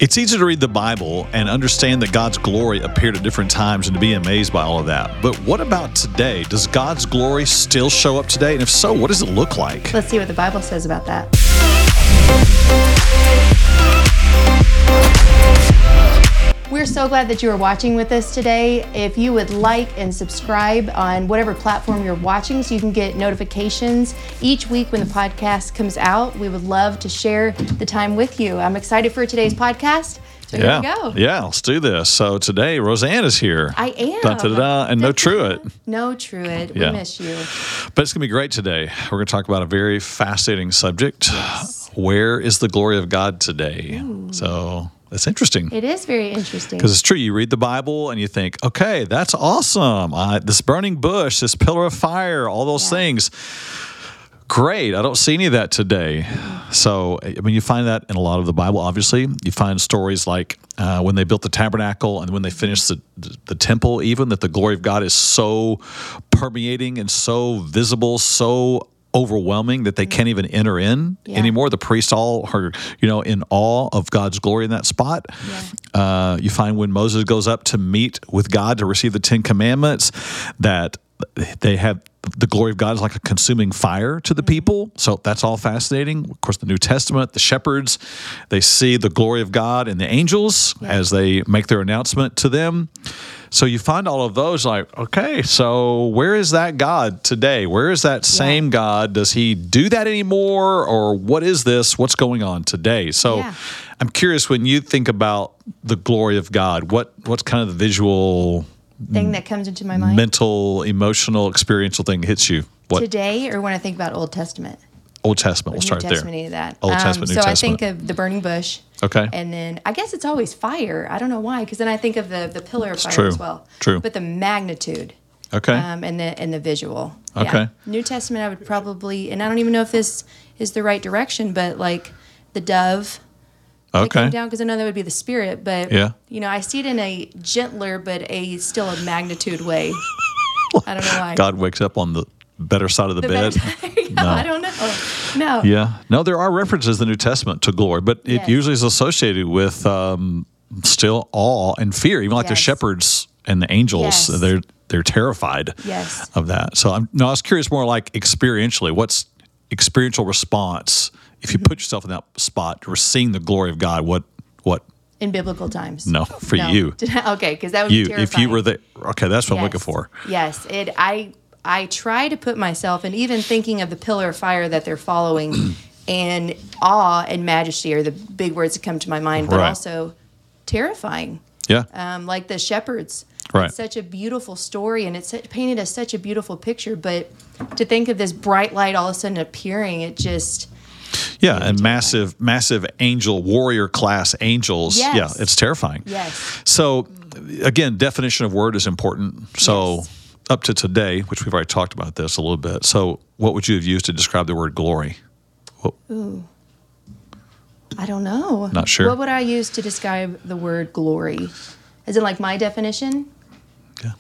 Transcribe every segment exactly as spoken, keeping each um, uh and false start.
It's easy to read the Bible and understand that God's glory appeared at different times and to be amazed by all of that. But what about today? Does God's glory still show up today? And if so, what does it look like? Let's see what the Bible says about that. We're so glad that you are watching with us today. If you would like and subscribe on whatever platform you're watching so you can get notifications each week when the podcast comes out, we would love to share the time with you. I'm excited for today's podcast. So yeah. here we go. Yeah, let's do this. So today, Roseanne is here. I am. Da, da, da, da, and no Truett. No Truett. Yeah. We miss you. But it's going to be great today. We're going to talk about a very fascinating subject. Yes. Where is the glory of God today? Ooh. So that's interesting. It is very interesting. Because it's true. You read the Bible and you think, okay, that's awesome. Uh, this burning bush, this pillar of fire, all those yeah. things. Great. I don't see any of that today. So, I mean, you find that in a lot of the Bible, obviously. You find stories like uh, when they built the tabernacle and when they finished the, the temple, even, that the glory of God is so permeating and so visible, so overwhelming that they can't even enter in yeah. anymore. The priests all are, you know, in awe of God's glory in that spot. Yeah. Uh, you find when Moses goes up to meet with God to receive the Ten Commandments, that they have the glory of God is like a consuming fire to the people. So that's all fascinating. Of course, the New Testament, the shepherds, they see the glory of God in the angels yeah. as they make their announcement to them. So you find all of those like, okay, so where is that God today? Where is that same yeah. God? Does he do that anymore? Or what is this? What's going on today? So yeah. I'm curious, when you think about the glory of God, what what's kind of the visual thing that comes into my mind? Mental, emotional, experiential thing hits you? What? Today, or when I think about Old Testament? Old Testament. We'll New start Testament, there. Any of that. Old um, Testament, New so Testament. So I think of the burning bush. Okay. And then I guess it's always fire. I don't know why, because then I think of the, the pillar of it's fire true. as well. True. But the magnitude. Okay. Um, and the and the visual. Okay. Yeah. New Testament, I would probably, and I don't even know if this is the right direction, but like the dove. Okay. That came down, because I know that would be the Spirit, but yeah. you know, I see it in a gentler but a still a magnitude way. I don't know why. God wakes up on the better side of the, the bed. yeah, no. I don't know. No. Yeah. No, there are references in the New Testament to glory, but it yes. usually is associated with um, still awe and fear. Even like yes. the shepherds and the angels, yes. they're they're terrified yes. of that. So I'm no, I was curious more like experientially, what's experiential response if you put yourself in that spot, you're seeing the glory of God, what, what? In biblical times. No, for no. you. Okay, because that would you, be terrifying. if you were there. Okay, that's what yes. I'm looking for. Yes, it. I I try to put myself, and even thinking of the pillar of fire that they're following, and awe and majesty are the big words that come to my mind, but right. also terrifying. Yeah. Um, like the shepherds. Right. It's such a beautiful story, and it's painted as such a beautiful picture, but to think of this bright light all of a sudden appearing, it just... Yeah, and massive, massive angel, warrior class angels. Yes. Yeah, it's terrifying. Yes. So, again, definition of word is important. So, yes. up to today, which we've already talked about this a little bit. So, what would you have used to describe the word glory? What? Ooh. I don't know. Not sure. What would I use to describe the word glory? Is it like my definition? Yeah.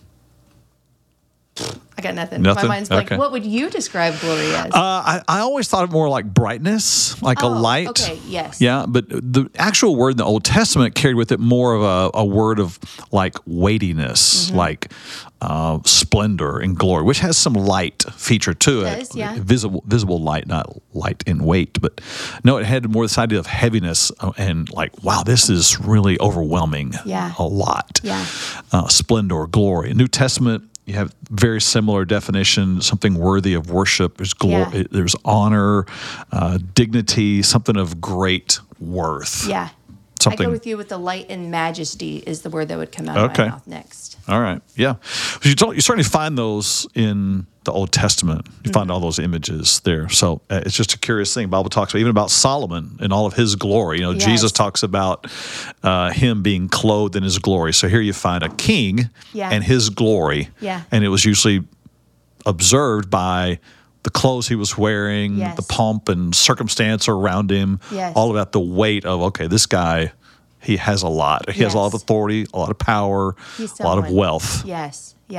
I got nothing. Nothing? My mind's like, okay. what would you describe glory as? Uh, I, I always thought of more like brightness, like oh, a light. Okay, yes. Yeah, but the actual word in the Old Testament carried with it more of a, a word of like weightiness, mm-hmm. like uh, splendor and glory, which has some light feature to it. It does, yeah. Visible, visible light, not light in weight. But no, it had more this idea of heaviness and like, wow, this is really overwhelming. Yeah. A lot. Yeah. Uh, splendor, glory. New Testament, you have very similar definition, something worthy of worship. There's glory, Yeah. there's honor, uh, dignity, something of great worth. Yeah. Something. I go with you with the light and majesty is the word that would come out Okay. of my mouth next. All right. Yeah. You, don't, you certainly find those in the Old Testament. You mm-hmm. find all those images there. So uh, it's just a curious thing. The Bible talks about, even about Solomon and all of his glory. You know, Yes. Jesus talks about uh, him being clothed in his glory. So here you find a king Yeah. and his glory. Yeah. And it was usually observed by the clothes he was wearing, Yes. the pomp and circumstance around him, Yes. all about the weight of, okay, this guy, he has a lot. He has a lot of Yes. authority, a lot of power, He's a lot of someone. wealth. Yes. Yeah.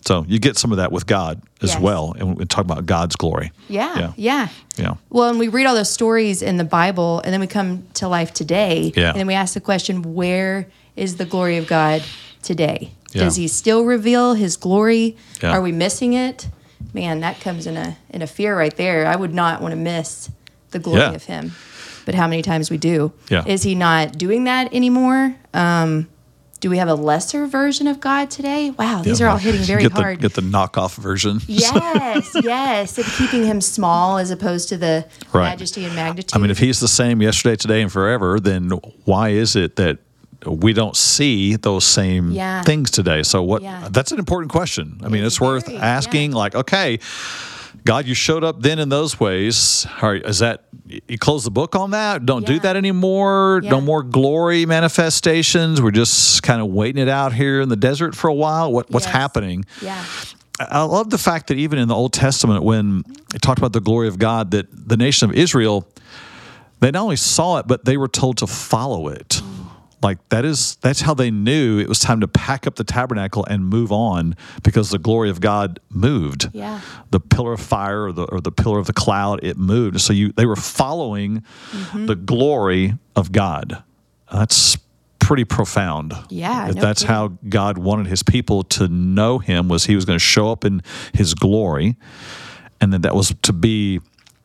So you get some of that with God as Yes. well, and we talk about God's glory. Yeah, Yeah. yeah. Yeah. Well, and we read all those stories in the Bible, and then we come to life today, Yeah. and then we ask the question, where is the glory of God today? Yeah. Does he still reveal his glory? Yeah. Are we missing it? Man, that comes in a in a fear right there. I would not want to miss the glory Yeah. of him. But how many times we do. Yeah. Is he not doing that anymore? Um, do we have a lesser version of God today? Wow, these Yeah. are all hitting very get hard. The, get the knockoff version. Yes, yes. And keeping him small as opposed to the Right. majesty and magnitude. I mean, if he's the same yesterday, today, and forever, then why is it that we don't see those same Yeah. things today? So what? Yeah. That's an important question. I mean, It's it's worth very, asking. yeah. Like, okay, God, you showed up then in those ways. All right, is that you close the book on that? Don't do Yeah. that anymore. Yeah. No more glory manifestations. We're just kind of waiting it out here in the desert for a while. What what's Yes. happening? Yeah. I love the fact that even in the Old Testament, when it talked about the glory of God, that the nation of Israel, they not only saw it, but they were told to follow it. Like that is that's how they knew it was time to pack up the tabernacle and move on, because the glory of God moved. Yeah. The pillar of fire or the or the pillar of the cloud, it moved. So you they were following Mm-hmm. the glory of God. That's pretty profound. Yeah, If no that's kidding. how God wanted his people to know him, was he was going to show up in his glory, and then that was to be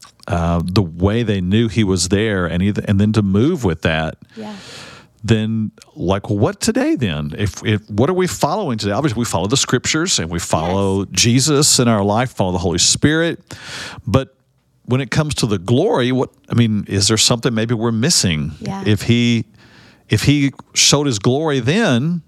uh, the way they knew he was there, and either, and then to move with that. Yeah. Then, like, what today? Then, if, if what are we following today? Obviously, we follow the scriptures and we follow Jesus in our life, follow the Holy Spirit. But when it comes to the glory, what I mean, is there something maybe we're missing? Yeah. If he if he showed his glory then,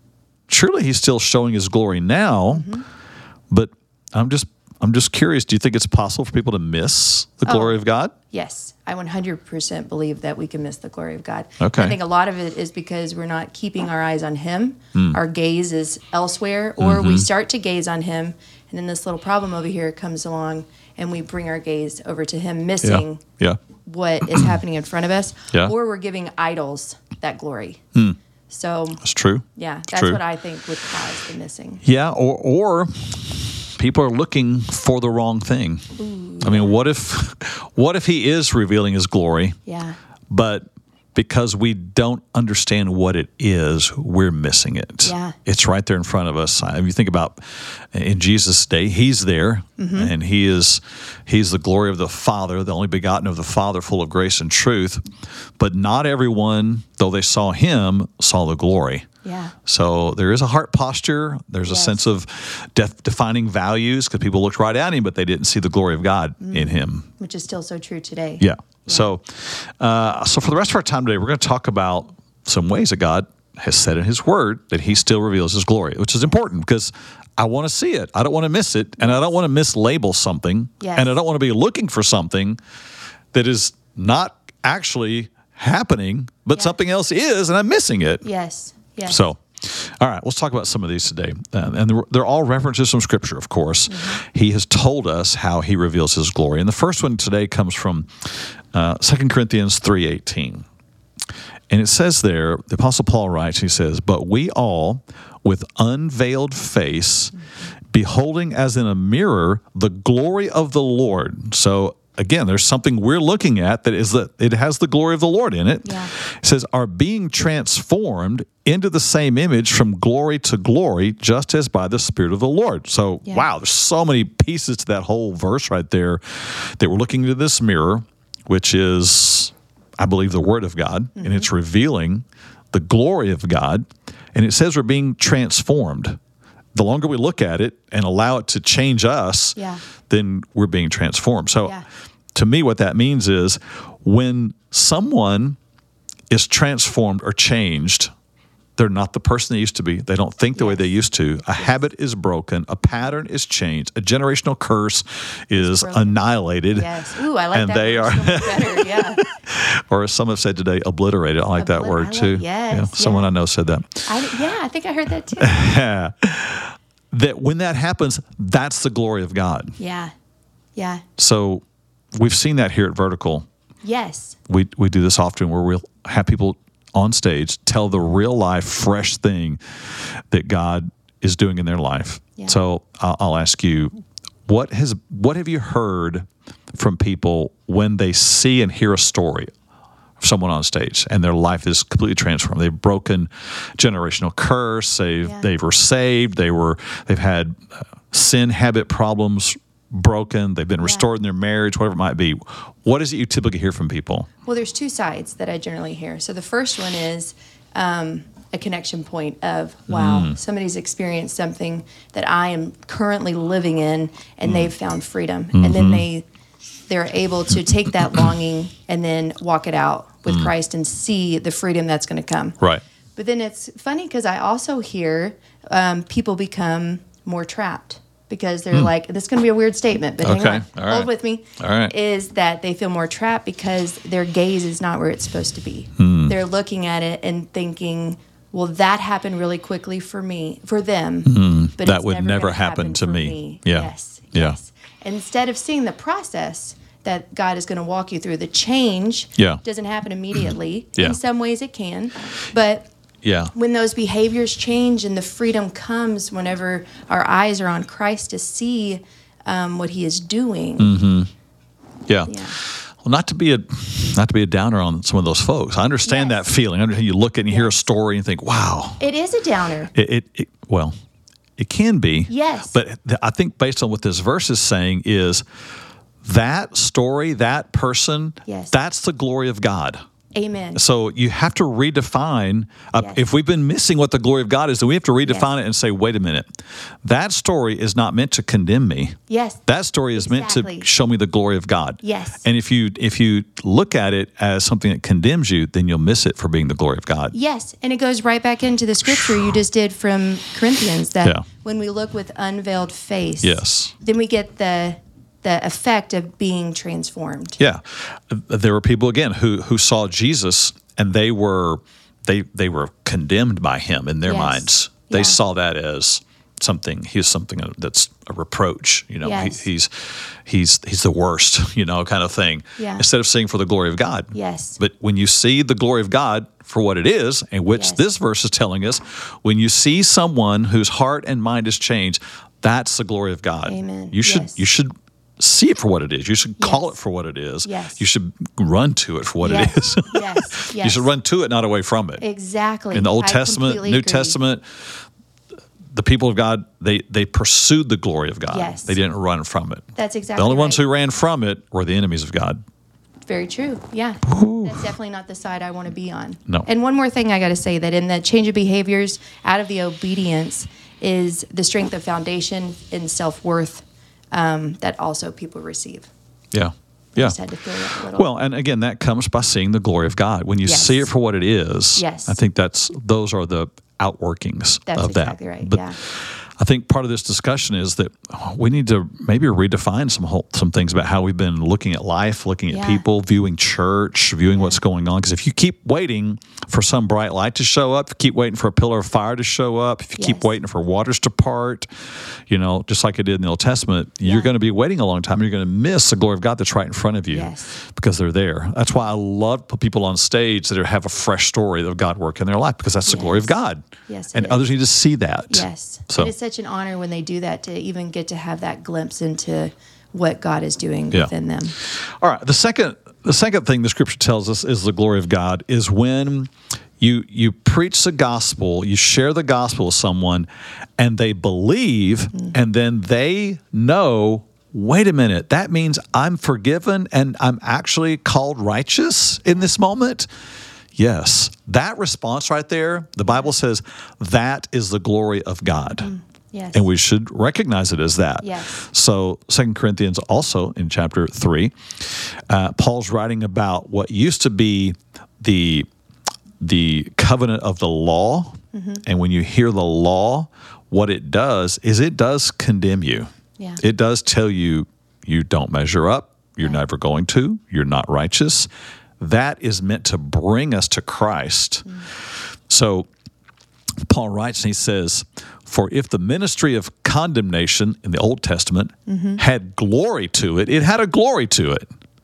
surely he's still showing his glory now. Mm-hmm. But I'm just I'm just curious. Do you think it's possible for people to miss the glory Oh. of God? Yes, I one hundred percent believe that we can miss the glory of God. Okay. I think a lot of it is because we're not keeping our eyes on him. Hmm. Our gaze is elsewhere, or Mm-hmm. we start to gaze on him, and then this little problem over here comes along, and we bring our gaze over to him, missing Yeah. what is happening in front of us, Yeah. or we're giving idols that glory. So, That's true. yeah, It's that's true. what I think would cause the missing. Yeah, or or people are looking for the wrong thing. I mean, what if what if he is revealing his glory, Yeah. but because we don't understand what it is, we're missing it. Yeah. It's right there in front of us. If you think about in Jesus' day, he's there, and he is he's the glory of the Father, the only begotten of the Father, full of grace and truth. But not everyone, though they saw him, saw the glory. Yeah. So there is a heart posture. There's a Yes. sense of def- defining values, because people looked right at him, but they didn't see the glory of God in him. Which is still so true today. Yeah. So, uh, so for the rest of our time today, we're going to talk about some ways that God has said in His Word that He still reveals His glory, which is important because I want to see it. I don't want to miss it, and I don't want to mislabel something, Yes. and I don't want to be looking for something that is not actually happening, but Yeah. something else is, and I'm missing it. Yes. Yes. So, all right, let's talk about some of these today. Uh, and they're, they're all references from Scripture, of course. He has told us how He reveals His glory. And the first one today comes from uh, Second Corinthians three eighteen. And it says there, the Apostle Paul writes, he says, "But we all, with unveiled face, beholding as in a mirror the glory of the Lord." So again, there's something we're looking at that is that it has the glory of the Lord in it. Yeah. It says, "are being transformed into the same image from glory to glory, just as by the Spirit of the Lord." So, Yeah. wow, there's so many pieces to that whole verse right there, that we're looking into this mirror, which is, I believe, the Word of God, Mm-hmm. and it's revealing the glory of God. And it says we're being transformed. The longer we look at it and allow it to change us, Yeah. then we're being transformed. So Yeah. to me, what that means is when someone is transformed or changed, they're not the person they used to be. They don't think the way Yes. they used to. A habit is broken. A pattern is changed. A generational curse is broken. annihilated. Yes. Ooh, I like And that they word are- so much better. Yeah. Or as some have said today, obliterated. I like that Oblit- word I like- too. yes, Someone yeah. I know said that. I, yeah, I think I heard that too. That when that happens, that's the glory of God. Yeah. Yeah. So we've seen that here at Vertical. Yes. We we do this often where we'll have people on stage tell the real life, fresh thing that God is doing in their life. Yeah. So I'll, I'll ask you, what has what have you heard from people when they see and hear a story of someone on stage and their life is completely transformed? They've broken generational curse. They've Yeah. they were saved. They were they've had uh, sin habit problems broken. They've been restored in their marriage, whatever it might be. What is it you typically hear from people? Well, there's two sides that I generally hear. So the first one is um, a connection point of, wow, Mm. somebody's experienced something that I am currently living in, and Mm. they've found freedom. Mm-hmm. And then they, they're able to take that longing and then walk it out with Mm. Christ and see the freedom that's going to come. Right. But then it's funny because I also hear um, people become more trapped because they're like, this is going to be a weird statement, but hang Okay, on, all right. hold with me. All right. Is that they feel more trapped because their gaze is not where it's supposed to be. Hmm. They're looking at it and thinking, well, that happened really quickly for me, for them. But Hmm. That it's would never, never gonna happen to for me. Yeah. Yes. Yeah. Yes. Instead of seeing the process that God is going to walk you through, the change Yeah. doesn't happen immediately. Yeah. In some ways it can, but Yeah. when those behaviors change and the freedom comes whenever our eyes are on Christ to see um, what he is doing. Mm. Yeah. Yeah. Well, not to be a not to be a downer on some of those folks. I understand Yes. that feeling. I understand you look at and you hear a Yes. story and think, wow. It is a downer. It, it, it well, it can be. Yes. But th- I think based on what this verse is saying is that story, that person, Yes. that's the glory of God. Amen. So you have to redefine. Uh, Yes. If we've been missing what the glory of God is, then we have to redefine Yes. it and say, wait a minute, that story is not meant to condemn me. Yes. That story is Exactly. meant to show me the glory of God. Yes. And if you if you look at it as something that condemns you, then you'll miss it for being the glory of God. Yes, and it goes right back into the scripture you just did from Corinthians that Yeah. when we look with unveiled face, Yes. then we get the the effect of being transformed. Yeah, there were people again who who saw Jesus and they were they they were condemned by him in their Yes. minds. They Yeah. saw that as something. He's something that's a reproach. You know, Yes. he, he's he's he's the worst. You know, kind of thing. Yeah. Instead of seeing for the glory of God. Yes. But when you see the glory of God for what it is, and which Yes. this verse is telling us, when you see someone whose heart and mind is changed, that's the glory of God. Amen. You should Yes. you should see it for what it is. You should call Yes. it for what it is. Yes. You should run to it for what Yes. it is. Yes. You Yes. should run to it, not away from it. Exactly. In the Old I Testament, completely New agree. Testament, the people of God, they they pursued the glory of God. Yes. They didn't run from it. That's exactly The only ones right. who ran from it were the enemies of God. Very true. Yeah. That's definitely not the side I want to be on. No. And one more thing I got to say that in the change of behaviors out of the obedience is the strength of foundation and self-worth um, that also people receive. Yeah. I Yeah. just had to throw that a little. Well, and again, that comes by seeing the glory of God. When you Yes. see it for what it is, Yes. I think that's those are the outworkings That's of that. exactly right, But yeah. I think part of this discussion is that we need to maybe redefine some whole, some things about how we've been looking at life, looking at Yeah. people, viewing church, viewing what's going on. Because if you keep waiting for some bright light to show up, if you keep waiting for a pillar of fire to show up, if you keep Yes. waiting for waters to part, you know, just like it did in the Old Testament, Yeah. you're going to be waiting a long time. You're going to miss the glory of God that's right in front of you Yes. because they're there. That's why I love to put people on stage that have a fresh story of God work in their life because that's the glory of Yes. God. Yes, it And is. others need to see that. Yes. So It is such an honor when they do that to even get to have that glimpse into what God is doing Yeah. within them. All right. The second the second thing the scripture tells us is the glory of God is when you you preach the gospel, you share the gospel with someone, and they believe, Mm-hmm. and then they know, wait a minute, that means I'm forgiven and I'm actually called righteous in this moment. Yes. That response right there, the Bible says that is the glory of God. Yes. And we should recognize it as that. Yes. So Second Corinthians also in chapter three, uh, Paul's writing about what used to be the the covenant of the law. Mm-hmm. And when you hear the law, what it does is it does condemn you. Yeah. It does tell you you don't measure up, you're Right. never going to, you're not righteous. That is meant to bring us to Christ. Mm. So Paul writes and he says, for if the ministry of condemnation in the Old Testament Mm-hmm. had glory to it, it had a glory to it. Yeah.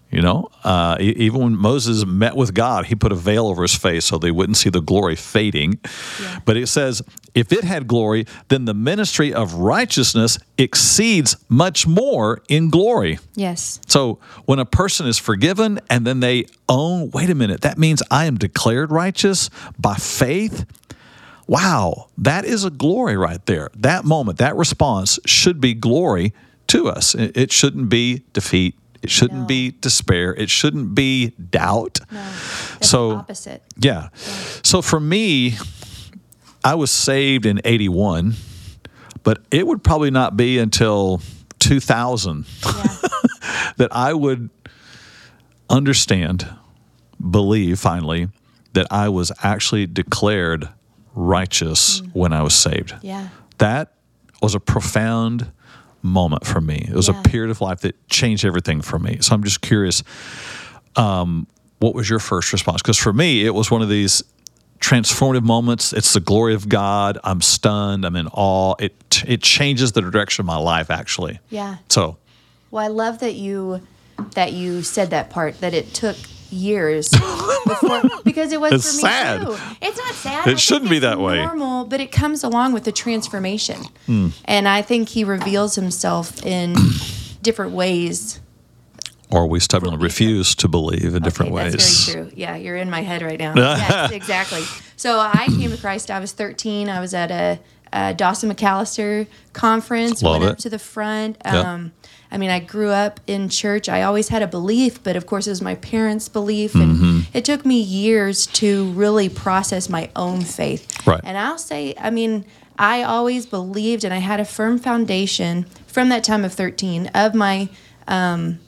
You know, uh, e- even when Moses met with God, he put a veil over his face so they wouldn't see the glory fading. Yeah. But it says, if it had glory, then the ministry of righteousness exceeds much more in glory. Yes. So when a person is forgiven and then they own, wait a minute, that means I am declared righteous by faith. Wow, that is a glory right there. That moment, that response should be glory to us. It, it shouldn't be defeat. It shouldn't No. be despair. It shouldn't be doubt. No. That's So, the opposite. Yeah. So for me, I was saved in eighty-one, but it would probably not be until two thousand Yeah. that I would understand, believe finally, that I was actually declared righteous when I was saved. Yeah. That was a profound moment for me. It was Yeah. a period of life that changed everything for me. So I'm just curious, um, what was your first response? Because for me, it was one of these transformative moments. It's the glory of God. I'm stunned. I'm in awe. It it changes the direction of my life, actually. Yeah. So, Well, I love that you that you said that part, that it took years before, because it was It's for me sad. too. It's not sad. It I think shouldn't be it's that way. Normal, but it comes along with the transformation, Hmm. and I think He reveals Himself in different ways. or we stubbornly refuse to believe in different Okay, ways. That's very true. Yeah, you're in my head right now. Yes, exactly. So I came to Christ. I was thirteen. I was at a, a Dawson McAllister conference. Love went up it. to the front. Yeah. Um, I mean, I grew up in church. I always had a belief, but of course, it was my parents' belief, and Mm-hmm. it took me years to really process my own faith. Right. And I'll say, I mean, I always believed, and I had a firm foundation from that time of thirteen of my. Um,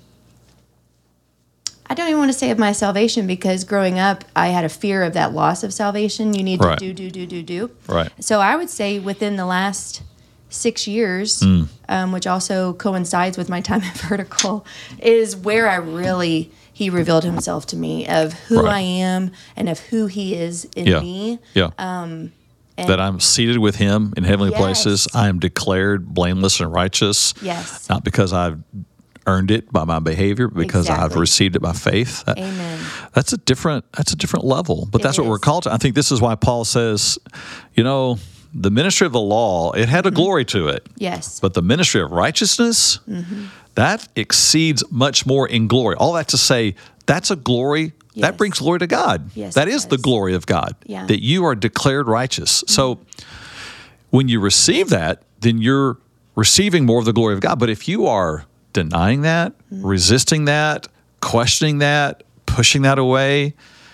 I don't even want to say of my salvation, because growing up, I had a fear of that loss of salvation. You need to Right. do, do, do, do, do. Right. So I would say within the last six years, Hmm. um, which also coincides with my time at Vertical, is where I really, He revealed Himself to me of who Right. I am and of who He is in Yeah. me. Yeah. And that I'm seated with Him in heavenly Yes. places. I am declared blameless and righteous. Yes. Not because I've earned it by my behavior, but because I've Exactly. received it by faith. That- Amen. That's a different. That's a different level. But It that's what we're is. called to. I think this is why Paul says, you know, the ministry of the law, it had a glory to it, Yes. but the ministry of righteousness, that exceeds much more in glory. All that to say, that's a glory. Yes. That brings glory to God. Yes, that it is the does. glory of God. Yeah. That you are declared righteous. So when you receive that, then you're receiving more of the glory of God. But if you are denying that, resisting that, questioning that, pushing that away,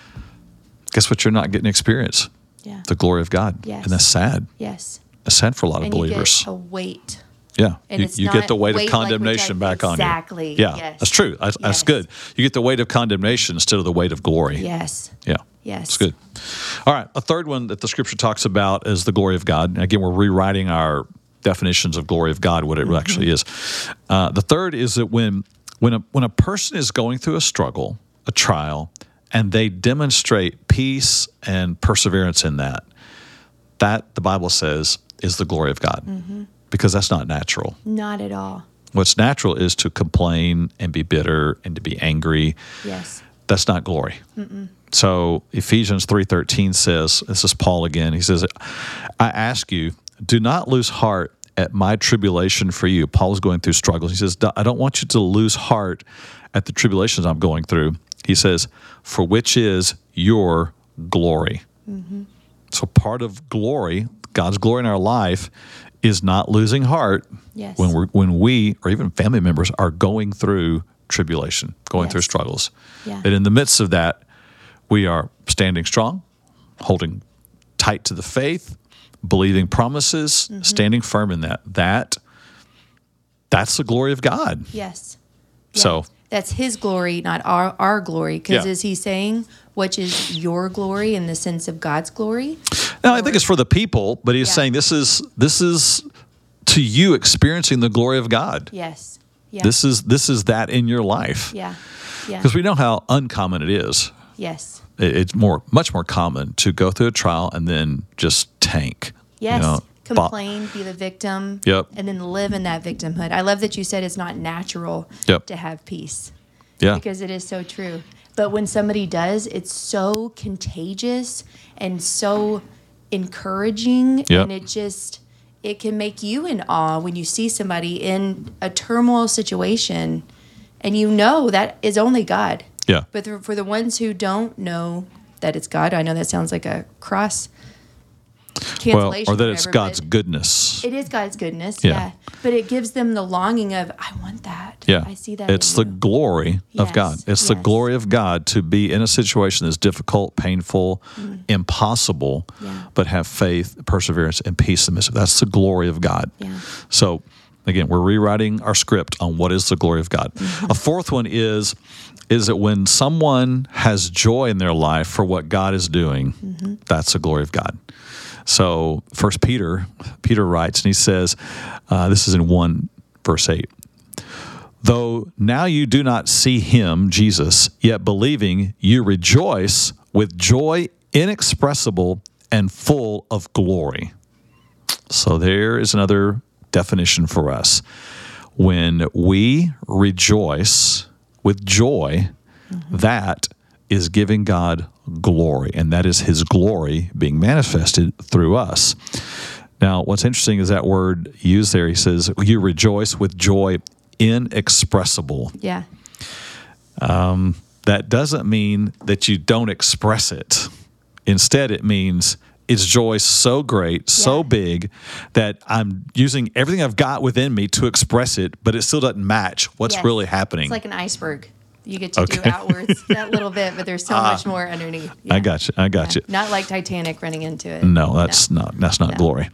guess what? You're not getting to experience Yeah. the glory of God. Yes. And that's sad. Yes. It's sad for a lot of And believers. you get a weight. Yeah, And you, it's you not get the weight, weight of like we condemnation talked- back on you. Exactly, Yeah, yes. that's true. That's, that's Yes. good. You get the weight of condemnation instead of the weight of glory. Yes. Yeah. Yes. It's good. All right. A third one that the scripture talks about is the glory of God. And again, we're rewriting our definitions of glory of God, what it Mm-hmm. actually is. Uh, the third is that when when a when a person is going through a struggle, a trial, and they demonstrate peace and perseverance in that, that the Bible says is the glory of God. Mm-hmm. Because that's not natural. Not at all. What's natural is to complain and be bitter and to be angry. Yes. That's not glory. So Ephesians three thirteen says, this is Paul again, he says, I ask you, do not lose heart at my tribulation for you. Paul's going through struggles. He says, I don't want you to lose heart at the tribulations I'm going through. He says, for which is your glory. So part of glory, God's glory in our life, is not losing heart Yes. when we're when we or even family members are going through tribulation, going through Yes. struggles. Yeah. And in the midst of that, we are standing strong, holding tight to the faith, believing promises, Mm-hmm. standing firm in that. That that's the glory of God. Yes. So That's His glory, not our, our glory. Because Yeah. is He saying, which is your glory in the sense of God's glory? no, I think it's for the people, but he's Yeah. saying this is this is to you experiencing the glory of God. Yes. Yeah. This is this is that in your life. Yeah. Yeah. Because we know how uncommon it is. Yes. It- It's more, much more common to go through a trial and then just tank. you Yes. know, bo- Complain, be the victim. Yep. And then live in that victimhood. I love that you said it's not natural Yep. to have peace. Yeah. Because it is so true. But when somebody does, it's so contagious and so encouraging. Yep. And it just, it can make you in awe when you see somebody in a turmoil situation and you know that is only God. Yeah. But for the ones who don't know that it's God, I know that sounds like a cross cancellation. Well, or that whatever, it's God's but goodness. It is God's goodness, Yeah. yeah. But it gives them the longing of, I want that. Yeah. I see that. It's in the you. glory of Yes, God. It's the yes. glory of God to be in a situation that's difficult, painful, impossible, Yeah. but have faith, perseverance, and peace in the midst of it. That's the glory of God. Yeah. So, again, we're rewriting our script on what is the glory of God. Mm-hmm. A fourth one is is that when someone has joy in their life for what God is doing, Mm-hmm. that's the glory of God. So, First Peter, Peter writes, and he says, uh, this is in one verse eight. Though now you do not see him, Jesus, yet believing, you rejoice with joy inexpressible and full of glory. So there is another definition for us. When we rejoice with joy, mm-hmm. that is giving God glory, and that is his glory being manifested through us. Now, what's interesting is that word used there. He says, you rejoice with joy inexpressible. Yeah. Um, that doesn't mean that you don't express it. Instead, it means it's joy so great, so Yeah. big, that I'm using everything I've got within me to express it, but it still doesn't match what's Yes. really happening. It's like an iceberg. You get to Okay. do outwards that little bit, but there's so much more underneath. Yeah. I got you. I got Yeah. you. Not like Titanic running into it. No, that's not that's not No. glory.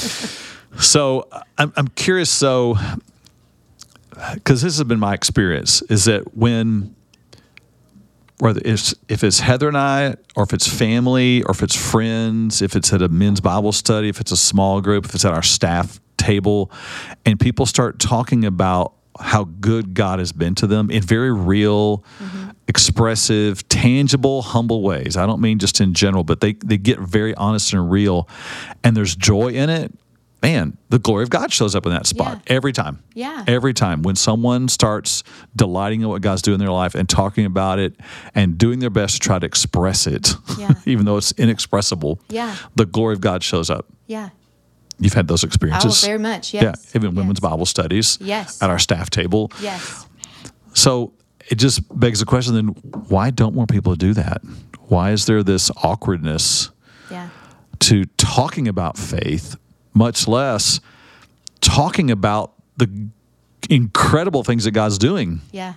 So I'm I'm curious. So because this has been my experience, is that when whether it's if it's Heather and I, or if it's family, or if it's friends, if it's at a men's Bible study, if it's a small group, if it's at our staff table, and people start talking about how good God has been to them in very real, mm-hmm. expressive, tangible, humble ways. I don't mean just in general, but they, they get very honest and real, and there's joy in it. Man, the glory of God shows up in that spot Yeah. every time. Yeah. Every time. When someone starts delighting in what God's doing in their life and talking about it and doing their best to try to express it, Yeah. even though it's inexpressible, Yeah. the glory of God shows up. Yeah. You've had those experiences. Oh, very much, yes. Yeah, even women's Yes. Bible studies. Yes. At our staff table. Yes. So it just begs the question then, why don't more people do that? Why is there this awkwardness Yeah. to talking about faith, much less talking about the incredible things that God's doing? Yeah.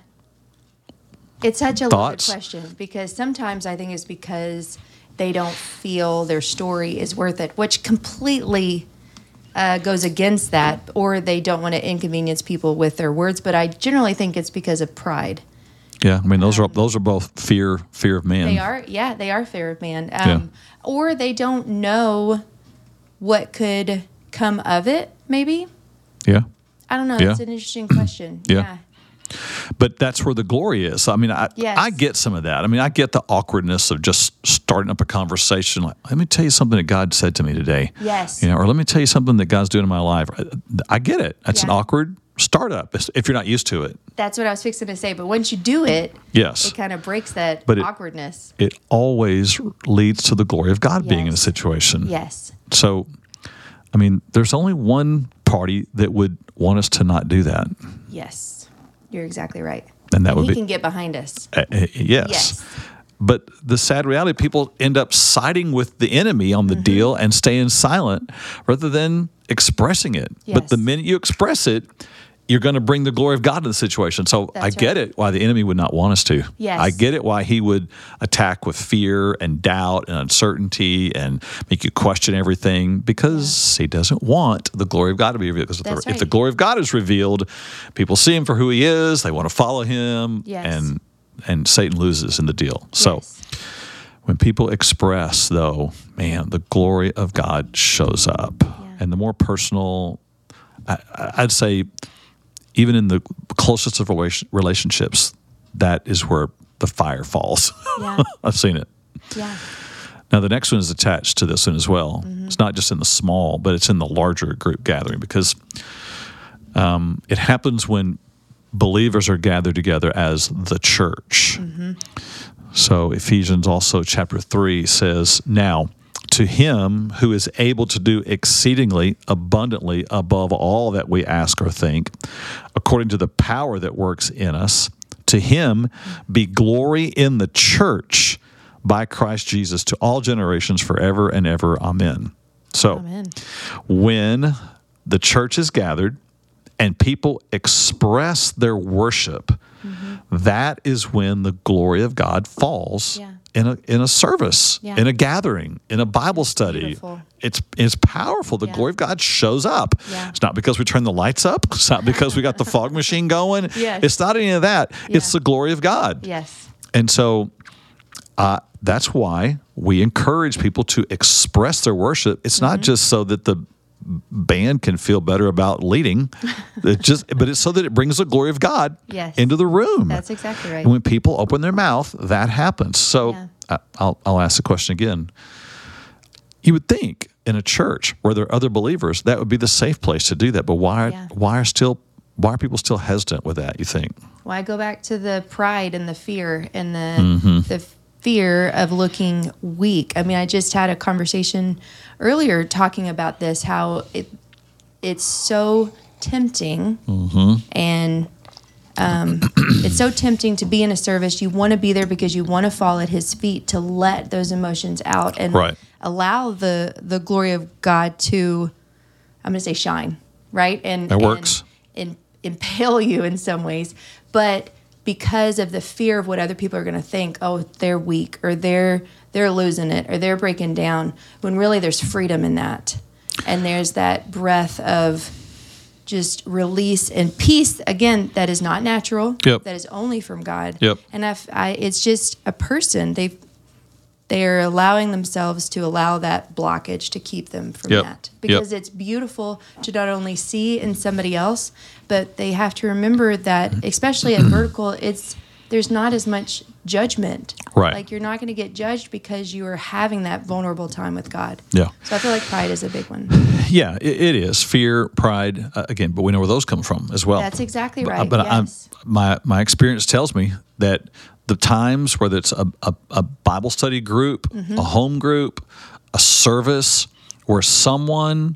It's such a Thoughts? loaded question because sometimes I think it's because they don't feel their story is worth it, which completely uh, goes against that, or they don't want to inconvenience people with their words. But I generally think it's because of pride. Yeah, I mean those are those are both fear fear of man. They are, yeah, they are fear of man. Um, Or they don't know what could come of it, maybe. Yeah. I don't know. Yeah. It's an interesting question. Yeah. Yeah. But that's where the glory is. I mean, I Yes. I get some of that. I mean, I get the awkwardness of just starting up a conversation. Like, let me tell you something that God said to me today. Yes. You know, or let me tell you something that God's doing in my life. I, I get it. That's an Yeah. awkward startup if you're not used to it. That's what I was fixing to say. But once you do it, Yes. it kind of breaks that But it- awkwardness. It always leads to the glory of God being in a Yes. situation. Yes. So, I mean, there's only one party that would want us to not do that. Yes. You're exactly right. And that would he be- can get behind us. Uh, uh, yes. Yes. But the sad reality, people end up siding with the enemy on the Mm-hmm. deal and staying silent rather than expressing it. But Yes. the minute you express it, you're going to bring the glory of God to the situation. So I That's get right. it why the enemy would not want us to. Yes. I get it why he would attack with fear and doubt and uncertainty and make you question everything, because he doesn't want the glory of God to be revealed. Because if, That's the- if right. the glory of God is revealed, people see him for who he is, they want to follow him, Yes. and and Satan loses in the deal. So Yes. when people express, though, man, the glory of God shows up. And the more personal, I, I'd say, even in the closest of relation- relationships, that is where the fire falls. Yeah. I've seen it. Yeah. Now, the next one is attached to this one as well. Mm-hmm. It's not just in the small, but it's in the larger group gathering, because um, it happens when believers are gathered together as the church. Mm-hmm. So Ephesians also chapter three says, now to him who is able to do exceedingly abundantly above all that we ask or think, according to the power that works in us, to him be glory in the church by Christ Jesus to all generations forever and ever. Amen. So Amen. When the church is gathered and people express their worship, mm-hmm. that is when the glory of God falls yeah. in a in a service, yeah. in a gathering, in a Bible It's study. beautiful. It's it's powerful. The Yeah. glory of God shows up. Yeah. It's not because we turn the lights up. It's not because we got the fog machine going. Yes. It's not any of that. Yeah. It's the glory of God. Yes. And so uh, that's why we encourage people to express their worship. It's not just so that the band can feel better about leading, it just, but it's so that it brings the glory of God Yes. into the room. That's exactly right. And when people open their mouth, that happens. So Yeah. I, I'll, I'll ask the question again. You would think in a church where there are other believers, that would be the safe place to do that. But why? Yeah. Why are still? Why are people still hesitant with that? You think? Well, I go back to the pride and the fear and the Mm-hmm. the fear of looking weak. I mean, I just had a conversation earlier talking about this, how it it's so tempting Mm-hmm. and um, it's so tempting to be in a service. You want to be there because you want to fall at his feet to let those emotions out and Right. allow the the glory of God to, I'm going to say, shine, right? And That works. And, and impale you in some ways, but because of the fear of what other people are going to think, oh, they're weak, or they're they're losing it, or they're breaking down, when really there's freedom in that, and there's that breath of just release and peace, again, that is not natural, Yep. that is only from God. Yep. And if I, it's just a person, they they are allowing themselves to allow that blockage to keep them from Yep. that. Because Yep. it's beautiful to not only see in somebody else, but they have to remember that, especially at vertical, it's there's not as much judgment. Right. Like you're not going to get judged because you are having that vulnerable time with God. Yeah. So I feel like pride is a big one. Yeah, it, it is fear, pride. Uh, again, but we know where those come from as well. That's exactly But- right. But I'm, yes. my my experience tells me that the times, whether it's a, a, a Bible study group, Mm-hmm. a home group, a service, where someone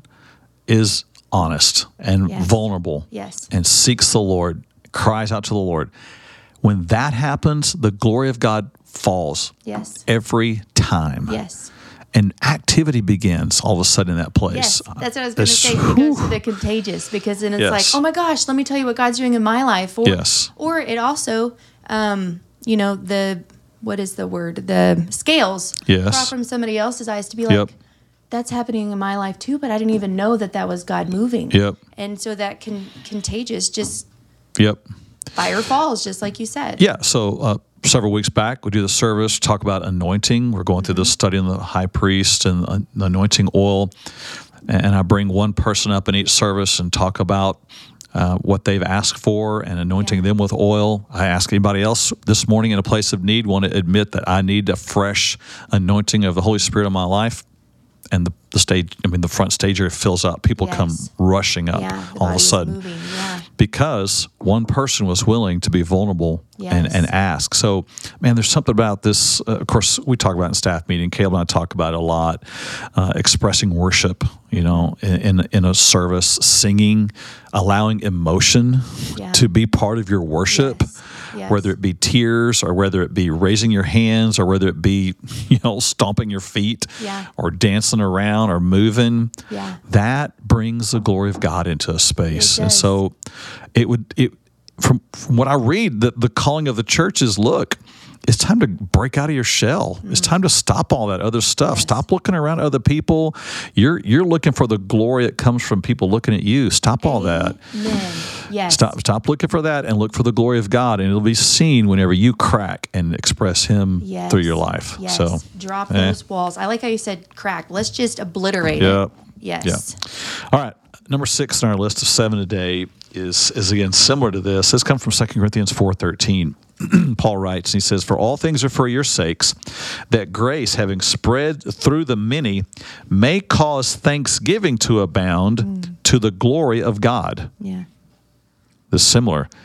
is honest and Yes. vulnerable Yes. and seeks the Lord, cries out to the Lord, when that happens, the glory of God falls Yes. every time. Yes. And activity begins all of a sudden in that place. Yes, that's what I was going to This- say. It goes to the contagious, because then it's Yes. like, oh my gosh, let me tell you what God's doing in my life. Or, Yes. or it also, um, you know, the, what is the word? The scales Yes. fall from somebody else's eyes to be like, Yep. that's happening in my life too, but I didn't even know that that was God moving. Yep. And so that can contagious, just Yep. fire falls, just like you said. Yeah. So uh, several weeks back, we do the service, talk about anointing. We're going through this study on the high priest and uh, the anointing oil. And I bring one person up in each service and talk about uh, what they've asked for and anointing Yeah. them with oil. I ask anybody else this morning in a place of need want to admit that I need a fresh anointing of the Holy Spirit in my life. And the, the stage, I mean, the front stage area fills up. People come Yes. rushing up Yeah, the all of body a is sudden. moving, yeah. Because one person was willing to be vulnerable and, Yes. and ask. So, man, there's something about this. Uh, of course, we talk about it in staff meeting. Caleb and I talk about it a lot. Uh, expressing worship, you know, in, in in a service, singing, allowing emotion Yeah. to be part of your worship. Yes. Yes. Whether it be tears or whether it be raising your hands or whether it be, you know, stomping your feet Yeah. or dancing around or moving, Yeah. that brings the glory of God into a space. It And does. so it would, it from, from what I read, the, the calling of the church is, look, it's time to break out of your shell. It's time to stop all that other stuff. Yes. Stop looking around at other people. You're you're looking for the glory that comes from people looking at you. Stop all that. Amen. Yes. Stop stop looking for that and look for the glory of God, and it'll be seen whenever you crack and express Him Yes. through your life. Yes. So drop eh. those walls. I like how you said crack. Let's just obliterate Yep. it. Yes. Yeah. All right. Number six on our list of seven today is is again similar to this. This comes from Second Corinthians four thirteen. Paul writes, and he says, "For all things are for your sakes, that grace, having spread through the many, may cause thanksgiving to abound Mm. to the glory of God." Yeah. This is similar.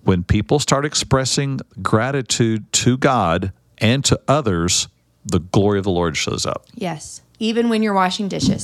when people start expressing gratitude to God and to others, the glory of the Lord shows up. Yes. Even when you're washing dishes.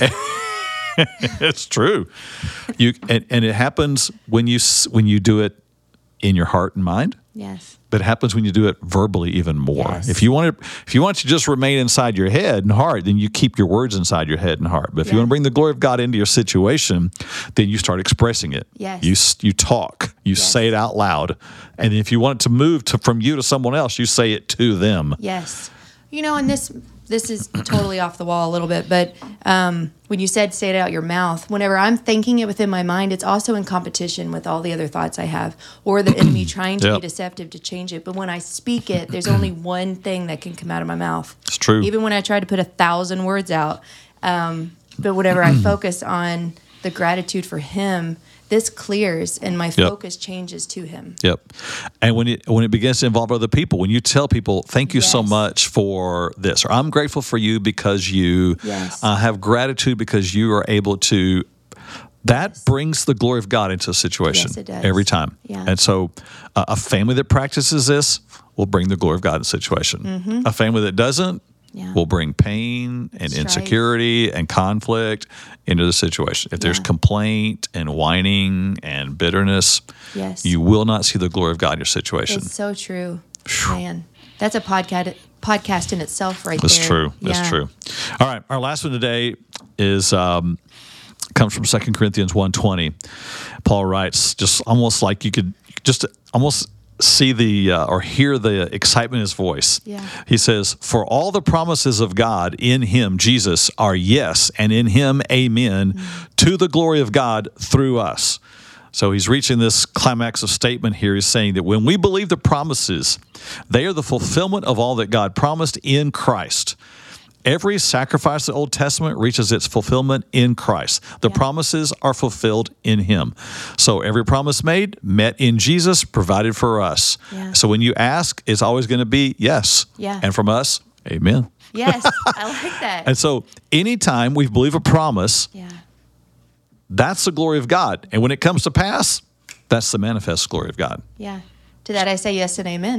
It's true. You and, and it happens when you when you do it in your heart and mind. Yes. But it happens when you do it verbally even more. Yes. If you want to, if you want to just remain inside your head and heart, then you keep your words inside your head and heart. But if you Yeah. want to bring the glory of God into your situation, then you start expressing it. Yes. You s- you talk. You Yes. say it out loud. And if you want it to move to, from you to someone else, you say it to them. Yes. You know, and this this is totally off the wall a little bit, but um, when you said say it out your mouth, whenever I'm thinking it within my mind, it's also in competition with all the other thoughts I have, or the enemy trying to Yep. be deceptive to change it. But when I speak it, there's only one thing that can come out of my mouth. It's true. Even when I try to put a thousand words out, um, but whenever I focus on the gratitude for Him, this clears and my Yep. focus changes to Him. Yep. And when it when it begins to involve other people, when you tell people, thank you so Yes. much for this, or I'm grateful for you because you Yes. uh, have gratitude because you are able to, that Yes. brings the glory of God into a situation Yes, it does. every time. Yeah. And so uh, a family that practices this will bring the glory of God into a situation. A family that doesn't Yeah. will bring pain and Strife. insecurity and conflict into the situation. If there's Yeah. complaint and whining and bitterness, Yes. you will not see the glory of God in your situation. It's so true, man. That's a podcast podcast in itself, right That's there. true. That's Yeah. true. All right, our last one today is um, comes from Second Corinthians one twenty. Paul writes, just almost like you could just almost see the uh, or hear the excitement in his voice. Yeah. He says, "For all the promises of God in Him, Jesus, are yes, and in Him, amen, to the glory of God through us." So he's reaching this climax of statement here. He's saying that when we believe the promises, they are the fulfillment of all that God promised in Christ. Every sacrifice of the Old Testament reaches its fulfillment in Christ. The Yeah. promises are fulfilled in Him. So every promise made, met in Jesus, provided for us. Yeah. So when you ask, it's always going to be yes. Yeah. And from us, amen. Yes, I like that. And so anytime we believe a promise, Yeah. that's the glory of God. And when it comes to pass, that's the manifest glory of God. Yeah. To that I say yes and amen.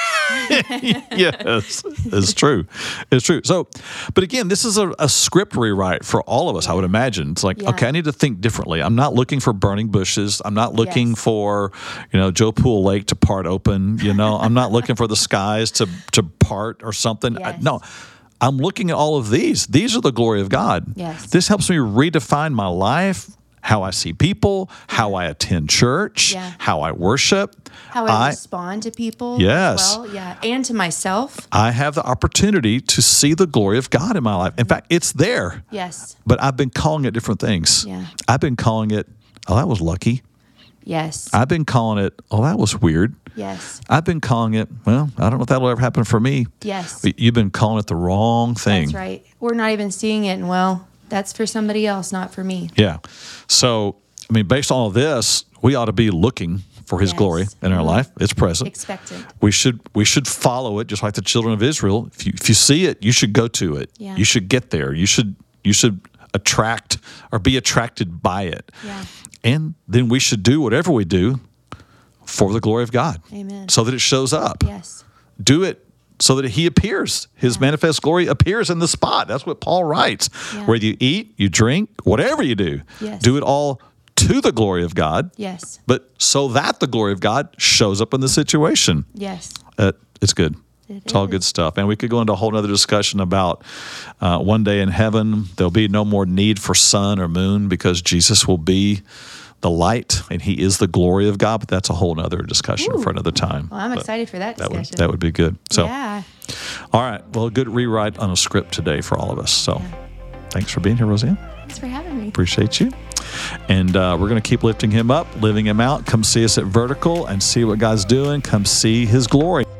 Yes, it's true. It's true. So, but again, this is a, a script rewrite for all of us, I would imagine. It's like, Yeah. okay, I need to think differently. I'm not looking for burning bushes. I'm not looking Yes. for, you know, Joe Pool Lake to part open. You know, I'm not looking for the skies to, to part or something. I- Yes. no, I'm looking at all of these. These are the glory of God. Yes. This helps me redefine my life, how I see people, how I attend church, Yeah. how I worship. How I, respond to people. Yes. As well. Yeah. And to myself. I have the opportunity to see the glory of God in my life. In fact, it's there, Yes. but I've been calling it different things. Yeah. I've been calling it, oh, that was lucky. Yes. I've been calling it, oh, that was weird. yes. I've been calling it, well, I don't know if that'll ever happen for me. Yes. But you've been calling it the wrong thing. That's right. We're not even seeing it, and well, that's for somebody else, not for me. Yeah. So, I mean, based on all this, we ought to be looking for His Yes. glory in our Mhm. life. It's present. Expectant. We should we should follow it, just like the children of Israel. If you if you see it, you should go to it. Yeah. You should get there. You should you should attract or be attracted by it. Yeah. And then we should do whatever we do for the glory of God. Amen. So that it shows up. Yes. Do it so that He appears. His Yeah. manifest glory appears in the spot. That's what Paul writes. Yeah. Whether you eat, you drink, whatever you do, Yes. do it all to the glory of God, Yes. but so that the glory of God shows up in the situation. Yes. Uh, it's good. It it's all is. good stuff. And we could go into a whole other discussion about uh, one day in heaven, there'll be no more need for sun or moon because Jesus will be the light and He is the glory of God. But that's a whole other discussion Ooh. for another time. Well, I'm But excited for that That would, discussion. that would be good. So, yeah. all right. Well, a good rewrite on a script today for all of us. So thanks for being here, Roseanne. Thanks for having me. Appreciate you. And uh, we're going to keep lifting Him up, living Him out. Come see us at Vertical and see what God's doing. Come see His glory.